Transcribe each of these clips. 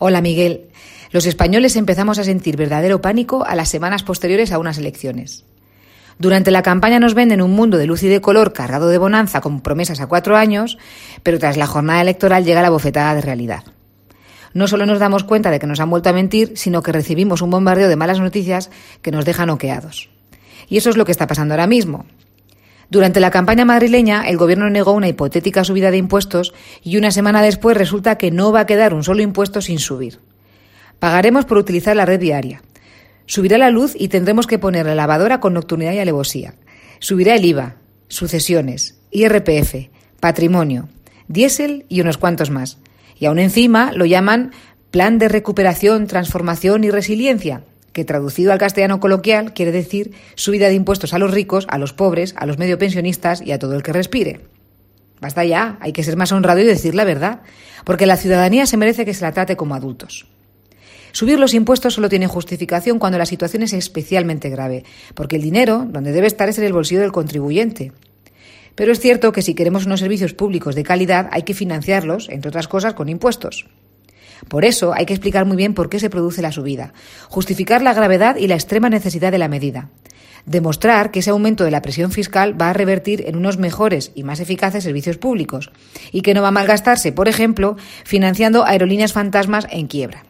Hola, Miguel. Los españoles empezamos a sentir verdadero pánico a las semanas posteriores a unas elecciones. Durante la campaña nos venden un mundo de luz y de color cargado de bonanza con promesas a 4 años, pero tras la jornada electoral llega la bofetada de realidad. No solo nos damos cuenta de que nos han vuelto a mentir, sino que recibimos un bombardeo de malas noticias que nos dejan noqueados. Y eso es lo que está pasando ahora mismo. Durante la campaña madrileña, el gobierno negó una hipotética subida de impuestos y una semana después resulta que no va a quedar un solo impuesto sin subir. Pagaremos por utilizar la red viaria. Subirá la luz y tendremos que poner la lavadora con nocturnidad y alevosía. Subirá el IVA, sucesiones, IRPF, patrimonio, diésel y unos cuantos más. Y aún encima lo llaman Plan de Recuperación, Transformación y Resiliencia, que traducido al castellano coloquial quiere decir subida de impuestos a los ricos, a los pobres, a los medio pensionistas y a todo el que respire. Basta ya, hay que ser más honrado y decir la verdad, porque la ciudadanía se merece que se la trate como adultos. Subir los impuestos solo tiene justificación cuando la situación es especialmente grave, porque el dinero, donde debe estar, es en el bolsillo del contribuyente. Pero es cierto que si queremos unos servicios públicos de calidad hay que financiarlos, entre otras cosas, con impuestos. Por eso hay que explicar muy bien por qué se produce la subida, justificar la gravedad y la extrema necesidad de la medida, demostrar que ese aumento de la presión fiscal va a revertir en unos mejores y más eficaces servicios públicos y que no va a malgastarse, por ejemplo, financiando aerolíneas fantasmas en quiebra.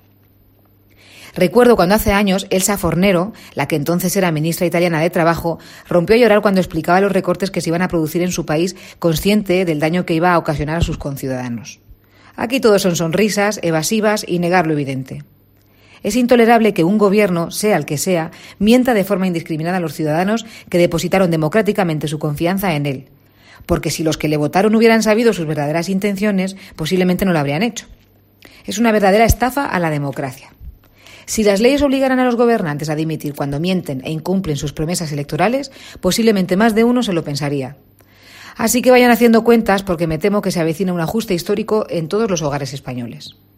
Recuerdo cuando hace años Elsa Fornero, la que entonces era ministra italiana de Trabajo, rompió a llorar cuando explicaba los recortes que se iban a producir en su país, consciente del daño que iba a ocasionar a sus conciudadanos. Aquí todo son sonrisas, evasivas y negar lo evidente. Es intolerable que un gobierno, sea el que sea, mienta de forma indiscriminada a los ciudadanos que depositaron democráticamente su confianza en él. Porque si los que le votaron hubieran sabido sus verdaderas intenciones, posiblemente no lo habrían hecho. Es una verdadera estafa a la democracia. Si las leyes obligaran a los gobernantes a dimitir cuando mienten e incumplen sus promesas electorales, posiblemente más de uno se lo pensaría. Así que vayan haciendo cuentas porque me temo que se avecina un ajuste histórico en todos los hogares españoles.